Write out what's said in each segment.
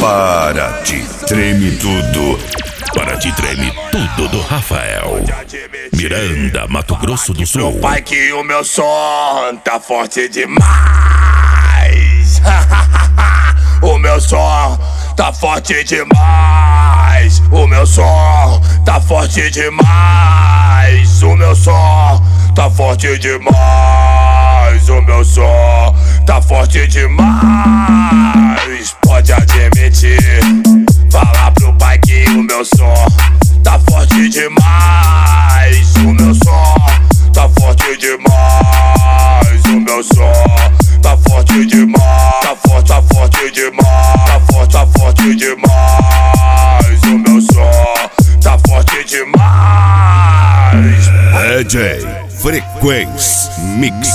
Paraty Treme Tudo. Paraty Treme Tudo do Rafael. Miranda, Mato Grosso do Sul. Meu pai, que o meu som tá forte demais. O meu som tá forte demais. O meu som tá forte demais. O meu som tá forte demais. O meu som tá forte demais. Pode admitir, falar pro pai que o meu som tá forte demais. O meu som tá forte demais. O meu som tá forte demais. Tá forte demais. Tá forte demais. O meu som tá forte demais. DJ Frequência Mix.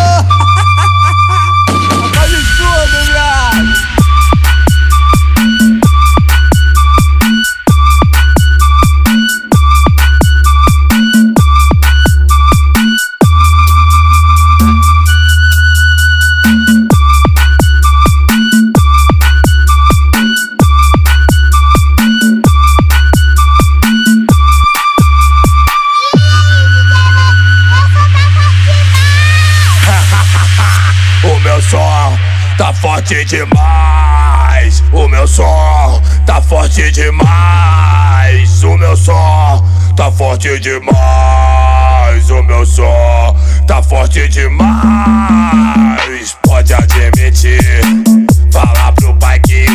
Tá forte demais. O meu som tá forte demais. O meu som tá forte demais. O meu som tá forte demais. Pode admitir, falar pro pai que